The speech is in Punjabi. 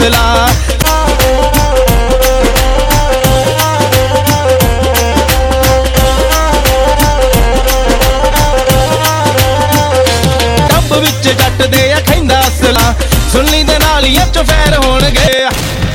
असला। डब विच जट दे खैंदा असला, सुनली दे नाल ही चफैर होणगे।